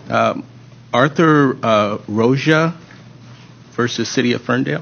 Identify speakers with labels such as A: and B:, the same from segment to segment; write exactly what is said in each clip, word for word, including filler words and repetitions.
A: Um, Arthur uh, Roja versus City of Ferndale.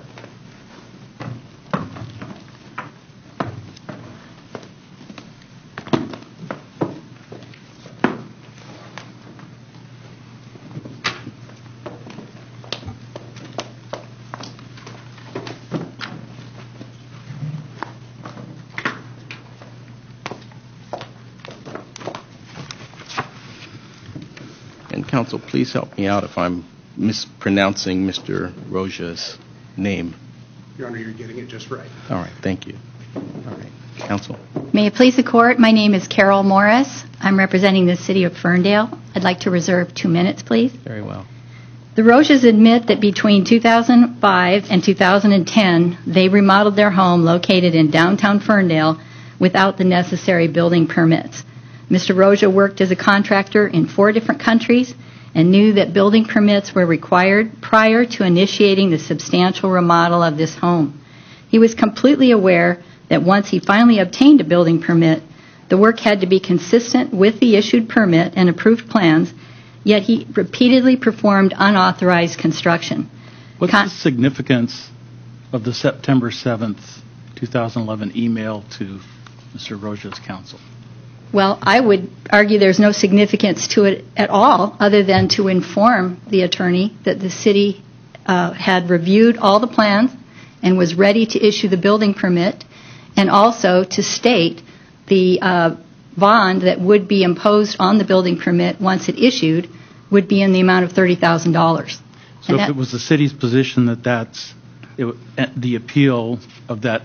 A: And counsel, please help me out if I'm mispronouncing Mister Roja's name.
B: Your Honor, you're getting it just right.
A: All right, thank you. All right, counsel.
C: May it please the Court, my name is Carol Morris. I'm representing the City of Ferndale. I'd like to reserve two minutes, please.
A: Very well.
C: The Rojas admit that between two thousand five and two thousand ten, they remodeled their home located in downtown Ferndale without the necessary building permits. Mister Roja worked as a contractor in four different countries and knew that building permits were required prior to initiating the substantial remodel of this home. He was completely aware that once he finally obtained a building permit, the work had to be consistent with the issued permit and approved plans, yet he repeatedly performed unauthorized construction.
D: What's
C: Con-
D: the significance of the September seventh, twenty eleven email to Mister Roja's counsel?
C: Well, I would argue there's no significance to it at all other than to inform the attorney that the city uh, had reviewed all the plans and was ready to issue the building permit, and also to state the uh, bond that would be imposed on the building permit once it issued would be in the amount of thirty thousand dollars.
D: So
C: And
D: if
C: that-
D: it was the city's position that that's, it, w- eh, the appeal of that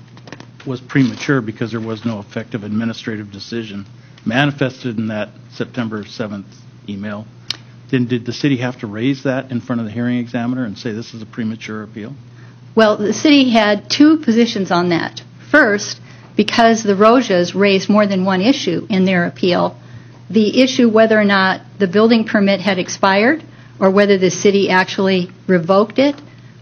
D: was premature because there was no effective administrative decision manifested in that September seventh email, then did the city have to raise that in front of the hearing examiner and say this is a premature appeal?
C: Well, the city had two positions on that. First, because the Rojas raised more than one issue in their appeal, the issue whether or not the building permit had expired or whether the city actually revoked it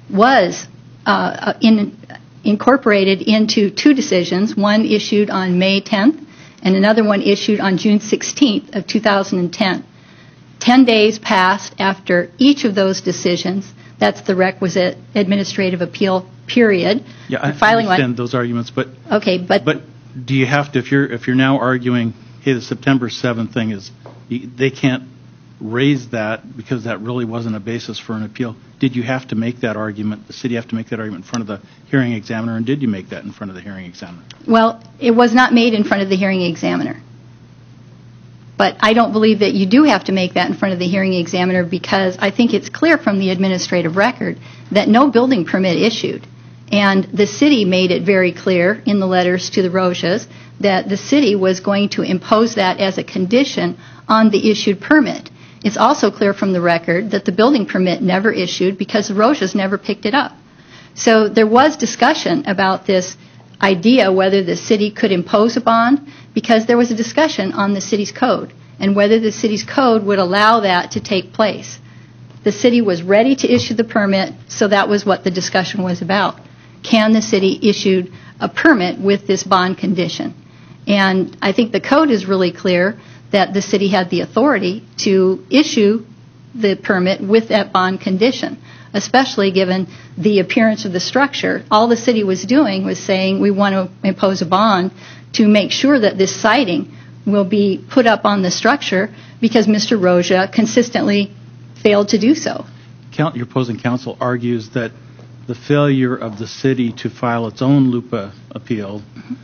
C: was uh, in, incorporated into two decisions, one issued on May tenth and another one issued on June sixteenth of two thousand ten. Ten days passed after each of those decisions. That's the requisite administrative appeal period.
D: Yeah, I
C: Filing one-
D: understand those arguments, but
C: Okay, but,
D: But do you have to, if you're if you're now arguing, hey, the September seventh thing is, you- they can't raise that because that really wasn't a basis for an appeal, did you have to make that argument, the city have to make that argument in front of the hearing examiner, and did you make that in front of the hearing examiner?
C: well, it was not made in front of the hearing examiner. But I don't believe that you do have to make that in front of the hearing examiner because I think it's clear from the administrative record that no building permit issued. And the city made it very clear in the letters to the Rojas that the city was going to impose that as a condition on the issued permit. It's also clear from the record that the building permit never issued because the Rojas never picked it up. So there was discussion about this idea whether the city could impose a bond because there was a discussion on the city's code and whether the city's code would allow that to take place. The city was ready to issue the permit, so that was what the discussion was about. Can the city issue a permit with this bond condition? And I think the code is really clear that the city had the authority to issue the permit with that bond condition, especially given the appearance of the structure. All the city was doing was saying we want to impose a bond to make sure that this siding will be put up on the structure because Mister Roja consistently failed to do so.
D: Count, your opposing counsel argues that the failure of the city to file its own LUPA appeal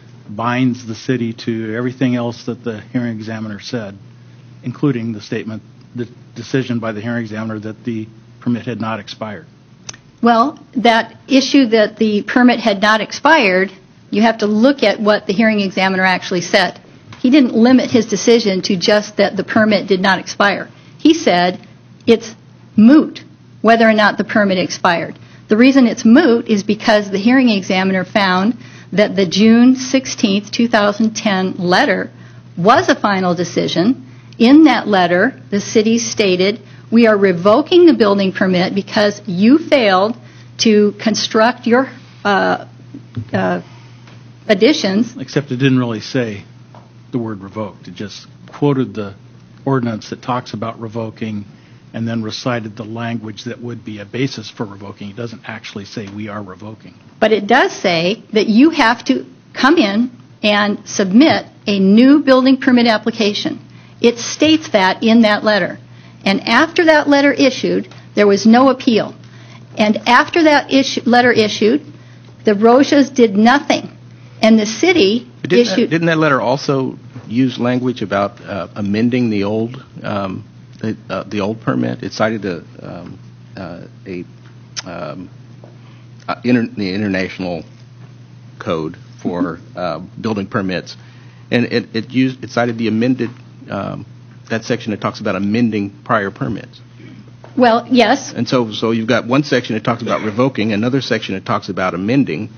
D: binds the city to everything else that the hearing examiner said, including the statement, the decision by the hearing examiner that the permit had not expired.
C: Well, that issue that the permit had not expired, you have to look at what the hearing examiner actually said. He didn't limit his decision to just that the permit did not expire. He said it's moot whether or not the permit expired. The reason it's moot is because the hearing examiner found that the June sixteenth, two thousand ten letter was a final decision. In that letter, the city stated, we are revoking the building permit because you failed to construct your uh, uh, additions.
D: Except it didn't really say the word revoked. It just quoted the ordinance that talks about revoking and then recited the language that would be a basis for revoking. It doesn't actually say we are revoking.
C: But it does say that you have to come in and submit a new building permit application. It states that in that letter. And after that letter issued, there was no appeal. And after that issue, letter issued, the Rojas did nothing. And the city
A: Didn't that,
C: issued...
A: didn't that letter also use language about uh, amending the old um, the, uh, the old permit? It cited a um, uh, a um, uh, inter- the international code for uh, building permits, and it, it used it cited the amended um, that section that talks about amending prior permits.
C: Well, yes.
A: And so so you've got one section that talks about revoking, another section that talks about amending.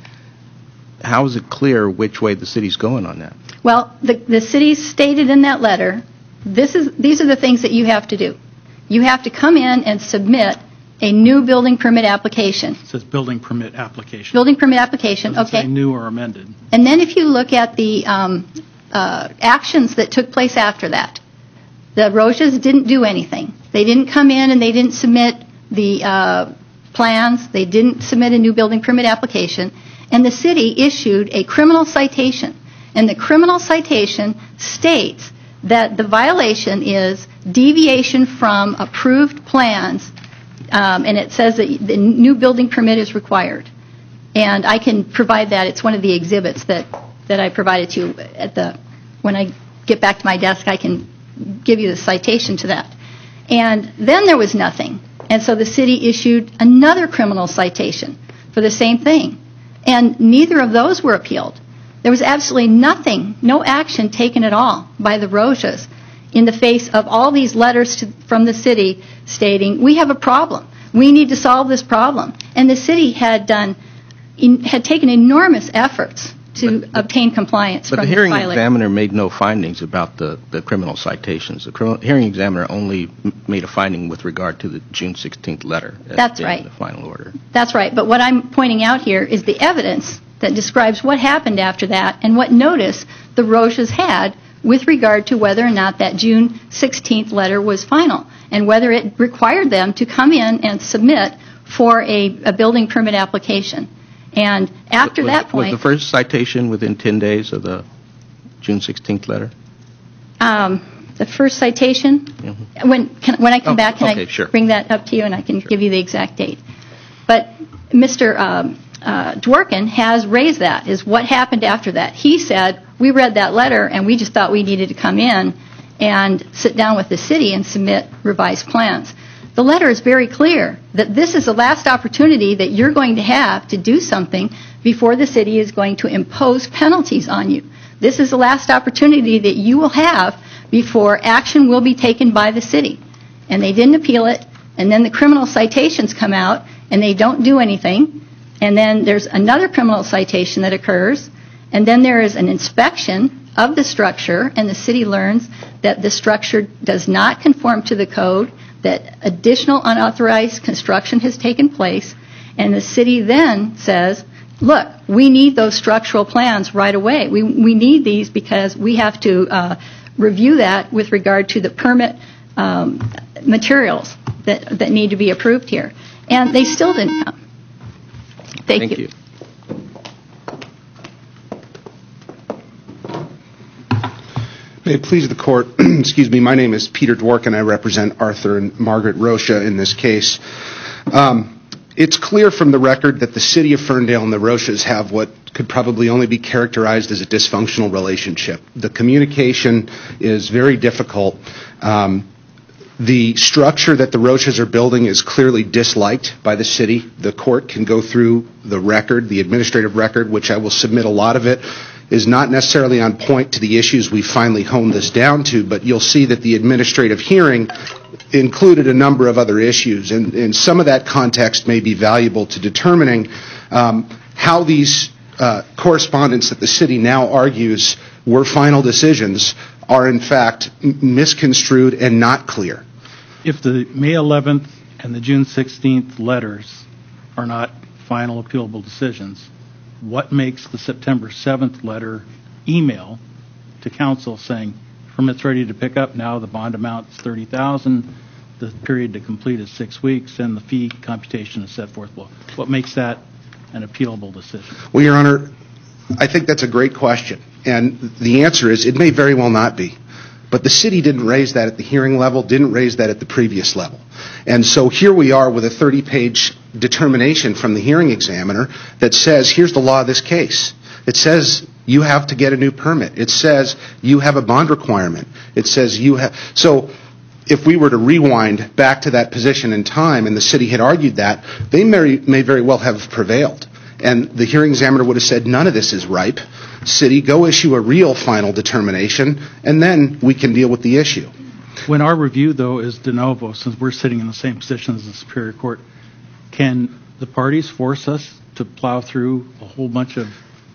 A: How is it clear which way the city's going on that?
C: Well, the, the city stated in that letter, this is these are the things that you have to do. You have to come in and submit a new building permit application.
D: It says building permit application.
C: Building permit application,
D: Doesn't
C: okay.
D: say new or amended.
C: And then if you look at the um, uh, actions that took place after that, the Rojas didn't do anything. They didn't come in and they didn't submit the uh, plans. They didn't submit a new building permit application. And the city issued a criminal citation. And the criminal citation states that the violation is deviation from approved plans, um, and it says that the new building permit is required. And I can provide that. It's one of the exhibits that, that I provided to you at the, when I get back to my desk, I can give you the citation to that. And then there was nothing. And so the city issued another criminal citation for the same thing. And neither of those were appealed. There was absolutely nothing, no action taken at all by the Rojas in the face of all these letters to, from the city stating, we have a problem. We need to solve this problem. And the city had done, in, had taken enormous efforts to
A: But- but-
C: obtain compliance
A: But
C: from
A: the
C: this
A: hearing
C: violator.
A: examiner made no findings about the, the criminal citations. The criminal, hearing examiner only m- made a finding with regard to the June sixteenth letter. as
C: That's
A: being
C: right.
A: The final order.
C: That's right. But what I'm pointing out here is the evidence that describes what happened after that and what notice the Rojas had with regard to whether or not that June sixteenth letter was final and whether it required them to come in and submit for a, a building permit application. And after
A: was,
C: that
A: Was
C: point,
A: the first citation within ten days of the June sixteenth letter?
C: um, the first citation,
A: Mhm.
C: when can, when I come
A: Oh,
C: back, can
A: okay,
C: I
A: sure.
C: bring that up to you and I can give you the exact date. But Mister Um, uh, Dworkin has raised that, is what happened after that. He said, we read that letter and we just thought we needed to come in and sit down with the city and submit revised plans. The letter is very clear that this is the last opportunity that you're going to have to do something before the city is going to impose penalties on you. This is the last opportunity that you will have before action will be taken by the city. And they didn't appeal it, and then the criminal citations come out, and they don't do anything, and then there's another criminal citation that occurs, and then there is an inspection of the structure, and the city learns that the structure does not conform to the code, that additional unauthorized construction has taken place, and the city then says, look, we need those structural plans right away. We, we need these because we have to uh, review that with regard to the permit um, materials that, that need to be approved here. And they still didn't come. Thank,
A: Thank you.
B: May it please the court, excuse me, my name is Peter Dworkin. I represent Arthur and Margaret Rocha in this case. Um, it's clear from the record that the city of Ferndale and the Rochas have what could probably only be characterized as a dysfunctional relationship. The communication is very difficult. Um, The structure that the Rochas are building is clearly disliked by the city. The court can go through the record, the administrative record, which I will submit a lot of it, is not necessarily on point to the issues we finally honed this down to, but you'll see that the administrative hearing included a number of other issues, and, and some of that context may be valuable to determining um, how these uh, correspondence that the city now argues were final decisions are in fact m- misconstrued and not clear.
D: If the May eleventh and the June sixteenth letters are not final appealable decisions, what makes the September seventh letter email to council saying permits ready to pick up now, the bond amount is thirty thousand dollars, the period to complete is six weeks, and the fee computation is set forth below. What makes that an appealable decision?
B: Well, Your Honor, I think that's a great question. And the answer is it may very well not be. But the city didn't raise that at the hearing level, didn't raise that at the previous level. And so here we are with a thirty-page determination from the hearing examiner that says, here's the law of this case. It says you have to get a new permit. It says you have a bond requirement. It says you have... So if we were to rewind back to that position in time and the city had argued that, they may, may very well have prevailed. And the hearing examiner would have said, none of this is ripe. City, go issue a real final determination, and then we can deal with the issue.
D: When our review, though, is de novo, since we're sitting in the same position as the Superior Court, can the parties force us to plow through a whole bunch of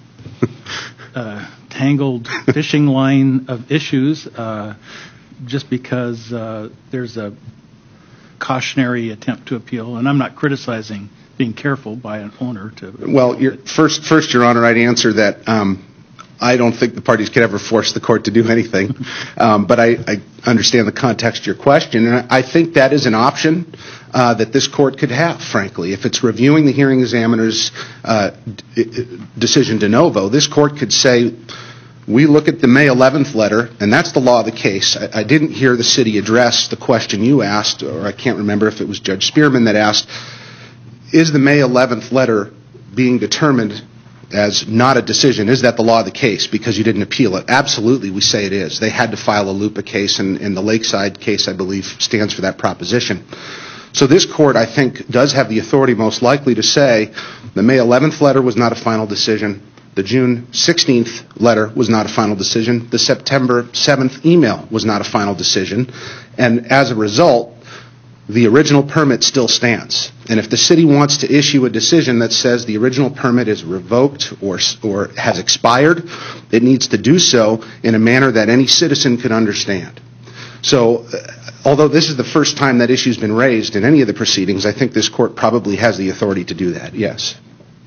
D: uh, tangled fishing line of issues uh, just because uh, there's a cautionary attempt to appeal? And I'm not criticizing being careful by an owner to...
B: Well, your, first, first, Your Honor, I'd answer that um, I don't think the parties could ever force the court to do anything. Um, but I, I understand the context of your question, and I think that is an option uh, that this court could have, frankly. If it's reviewing the hearing examiner's uh, d- decision de novo, this court could say, we look at the May eleventh letter, and that's the law of the case. I, I didn't hear the city address the question you asked, or I can't remember if it was Judge Spearman that asked, is the May eleventh letter being determined as not a decision? Is that the law of the case because you didn't appeal it? Absolutely, we say it is. They had to file a LUPA case, and, and the Lakeside case, I believe, stands for that proposition. So this court, I think, does have the authority most likely to say the May eleventh letter was not a final decision. The June sixteenth letter was not a final decision. The September seventh email was not a final decision. And as a result, the original permit still stands. And if the city wants to issue a decision that says the original permit is revoked or, or has expired, it needs to do so in a manner that any citizen could understand. So, uh, although this is the first time that issue's been raised in any of the proceedings, I think this court probably has the authority to do that, yes.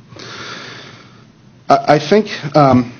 B: I, I think um,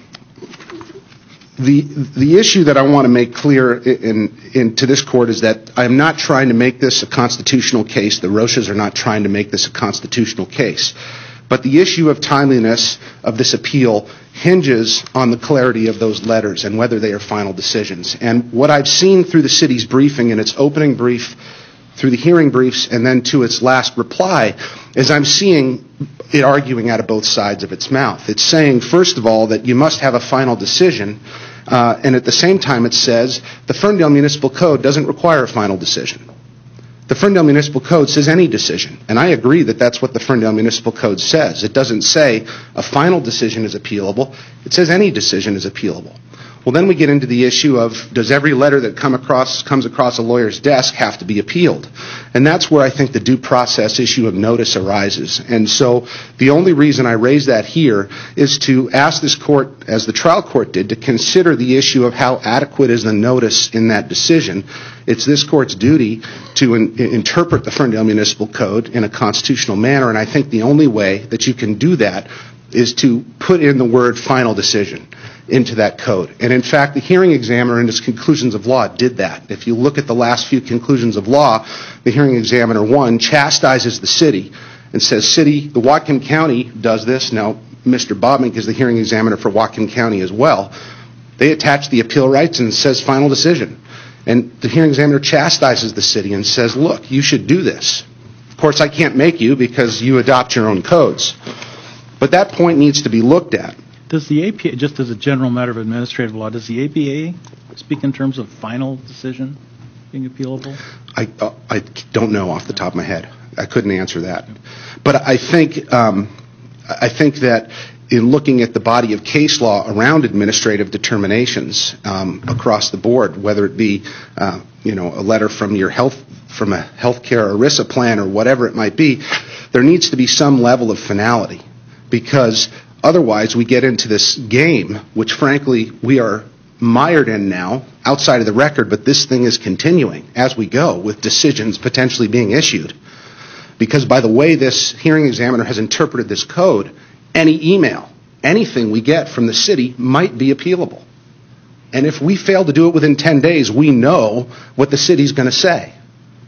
B: the the issue that I want to make clear in, in to this court is that I'm not trying to make this a constitutional case. The Rochas are not trying to make this a constitutional case. But the issue of timeliness of this appeal hinges on the clarity of those letters and whether they are final decisions. And what I've seen through the city's briefing in its opening brief, through the hearing briefs, and then to its last reply, is I'm seeing it arguing out of both sides of its mouth. It's saying, first of all, that you must have a final decision, uh, and at the same time it says the Ferndale Municipal Code doesn't require a final decision. The Ferndale Municipal Code says any decision, and I agree that that's what the Ferndale Municipal Code says. It doesn't say a final decision is appealable. It says any decision is appealable. Well, then we get into the issue of, does every letter that come across, comes across a lawyer's desk have to be appealed? And that's where I think the due process issue of notice arises. And so the only reason I raise that here is to ask this court, as the trial court did, to consider the issue of how adequate is the notice in that decision. It's this court's duty to in, interpret the Ferndale Municipal Code in a constitutional manner, and I think the only way that you can do that is to put in the word final decision into that code. And in fact, the hearing examiner in his conclusions of law did that. If you look at the last few conclusions of law, the hearing examiner, one, chastises the city and says, city, the Whatcom County does this. Now, Mister Bobmink is the hearing examiner for Whatcom County as well. They attach the appeal rights and says final decision. And the hearing examiner chastises the city and says, look, you should do this. Of course, I can't make you because you adopt your own codes. But that point needs to be looked at.
D: Does the A P A, just as a general matter of administrative law, does the A P A speak in terms of final decision being appealable?
B: I uh, I don't know off the top of my head. I couldn't answer that. But I think um, I think that in looking at the body of case law around administrative determinations um, across the board, whether it be uh, you know a letter from your health from a healthcare or ERISA plan or whatever it might be, there needs to be some level of finality, because otherwise we get into this game, which frankly we are mired in now outside of the record, but this thing is continuing as we go with decisions potentially being issued. Because by the way this hearing examiner has interpreted this code, any email, anything we get from the city might be appealable. And if we fail to do it within ten days, we know what the city's going to say.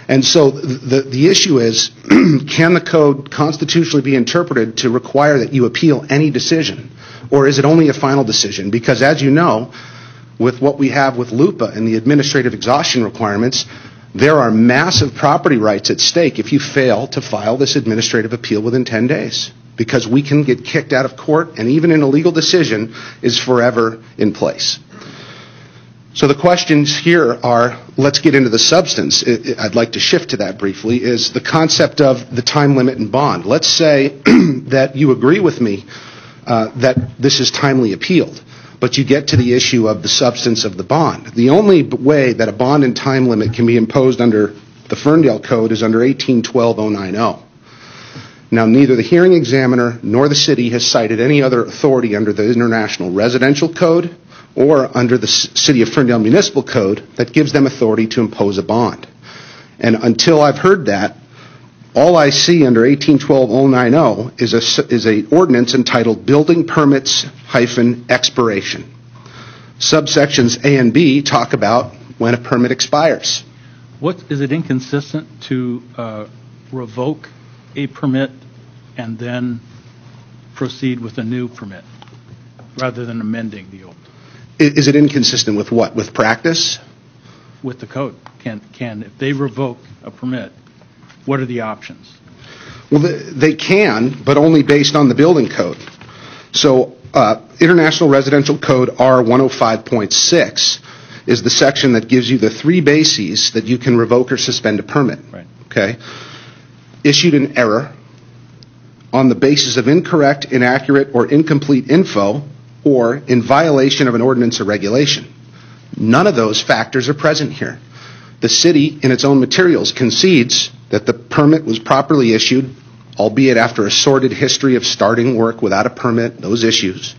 B: And so the, the issue is, can the code constitutionally be interpreted to require that you appeal any decision? Or is it only a final decision? Because as you know, with what we have with LUPA and the administrative exhaustion requirements, there are massive property rights at stake if you fail to file this administrative appeal within ten days. Because we can get kicked out of court, and even an illegal decision is forever in place. So the questions here are, let's get into the substance. I'd like to shift to that briefly, is the concept of the time limit and bond. Let's say that you agree with me uh, that this is timely appealed, but you get to the issue of the substance of the bond. The only way that a bond and time limit can be imposed under the Ferndale Code is under eighteen twelve oh nine oh. Now, neither the hearing examiner nor the city has cited any other authority under the International Residential Code or under the City of Ferndale Municipal Code that gives them authority to impose a bond. And until I've heard that, all I see under eighteen twelve oh nine oh is a is a ordinance entitled Building Permits hyphen Expiration. Subsections A and B talk about when a permit expires.
D: What, is it inconsistent to uh, revoke a permit and then proceed with a new permit rather than amending the old?
B: Is it inconsistent with what? With practice?
D: With the code. Can, can if they revoke a permit, what are the options?
B: Well, they can, but only based on the building code. So uh, International Residential Code R one oh five point six is the section that gives you the three bases that you can revoke or suspend a permit.
D: Right.
B: Okay. Issued in error, on the basis of incorrect, inaccurate, or incomplete info, or in violation of an ordinance or regulation. None of those factors are present here. The city, in its own materials, concedes that the permit was properly issued, albeit after a sordid history of starting work without a permit, those issues.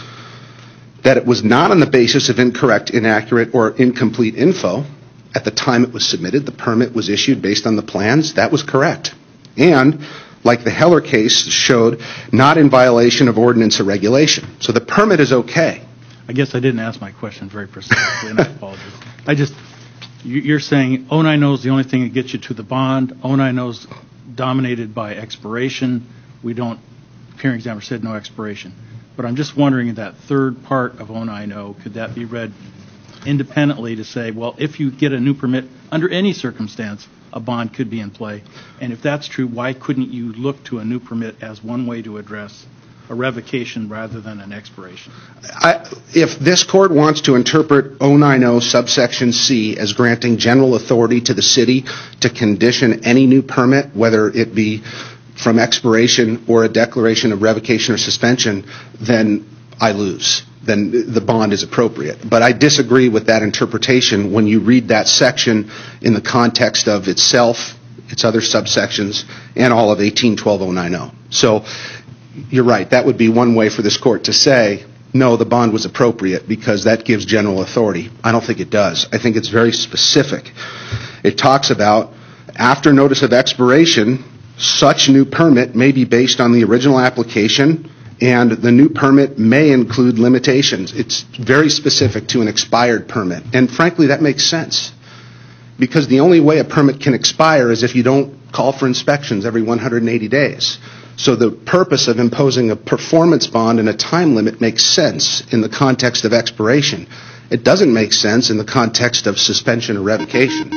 B: That it was not on the basis of incorrect, inaccurate, or incomplete info. At the time it was submitted, the permit was issued based on the plans. That was correct. And, like the Heller case showed, not in violation of ordinance or regulation. So the permit is okay.
D: I guess I didn't ask my question very precisely, and I apologize. I just, you're saying oh nine oh is the only thing that gets you to the bond. oh nine oh is dominated by expiration. We don't, hearing examiner said no expiration. But I'm just wondering, in that third part of oh nine oh, could that be read independently to say, well, if you get a new permit, under any circumstance, a bond could be in play. And if that's true, why couldn't you look to a new permit as one way to address a revocation rather than an expiration?
B: I, if this court wants to interpret oh nine oh subsection C as granting general authority to the city to condition any new permit, whether it be from expiration or a declaration of revocation or suspension, then I lose. Then the bond is appropriate. But I disagree with that interpretation when you read that section in the context of itself, its other subsections, and all of eighteen twelve oh nine oh. So you're right. That would be one way for this court to say, no, the bond was appropriate because that gives general authority. I don't think it does. I think it's very specific. It talks about after notice of expiration, such new permit may be based on the original application, and the new permit may include limitations. It's very specific to an expired permit. And frankly, that makes sense. Because the only way a permit can expire is if you don't call for inspections every one hundred eighty days. So the purpose of imposing a performance bond and a time limit makes sense in the context of expiration. It doesn't make sense in the context of suspension or revocation.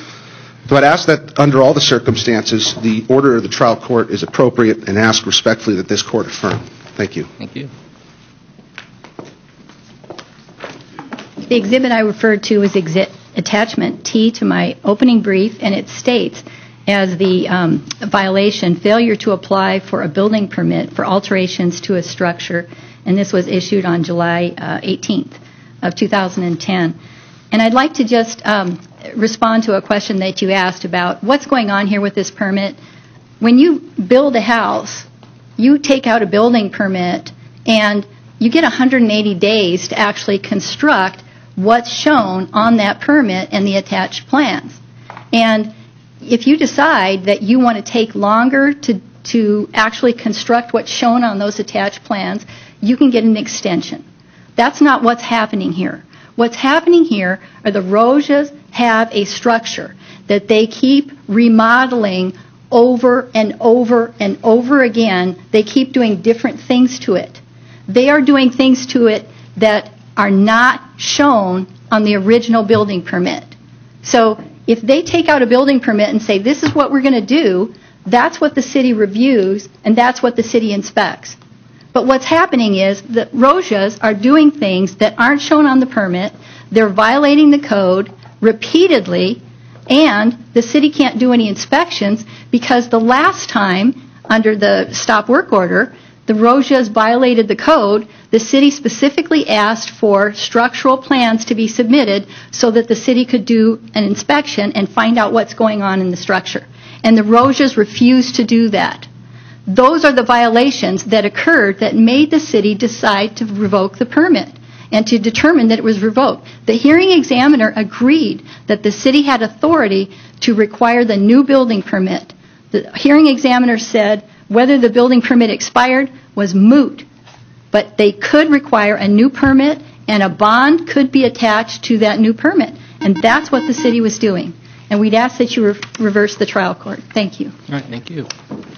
B: So I'd ask that under all the circumstances, the order of the trial court is appropriate and ask respectfully that this court affirm. Thank you.
A: Thank you.
C: The exhibit I referred to is exi- attachment T to my opening brief, and it states as the um, violation, failure to apply for a building permit for alterations to a structure, and this was issued on July uh, eighteenth of two thousand ten. And I'd like to just um, respond to a question that you asked about what's going on here with this permit. When you build a house, you take out a building permit and you get one hundred eighty days to actually construct what's shown on that permit and the attached plans. And if you decide that you want to take longer to, to actually construct what's shown on those attached plans, you can get an extension. That's not what's happening here. What's happening here are the Rojas have a structure. that they keep remodeling over and over and over again. They keep doing different things to it. They are doing things to it that are not shown on the original building permit. So if they take out a building permit and say, this is what we're going to do, that's what the city reviews, and that's what the city inspects. But what's happening is that Rojas are doing things that aren't shown on the permit. They're violating the code repeatedly, and the city can't do any inspections because the last time, under the stop work order, the Rojas violated the code. The city specifically asked for structural plans to be submitted so that the city could do an inspection and find out what's going on in the structure. And the Rojas refused to do that. Those are the violations that occurred that made the city decide to revoke the permit and to determine that it was revoked. The hearing examiner agreed that the city had authority to require the new building permit. The hearing examiner said whether the building permit expired was moot, but they could require a new permit and a bond could be attached to that new permit. And that's what the city was doing. And we'd ask that you re- reverse the trial court. Thank you.
A: All right, thank you.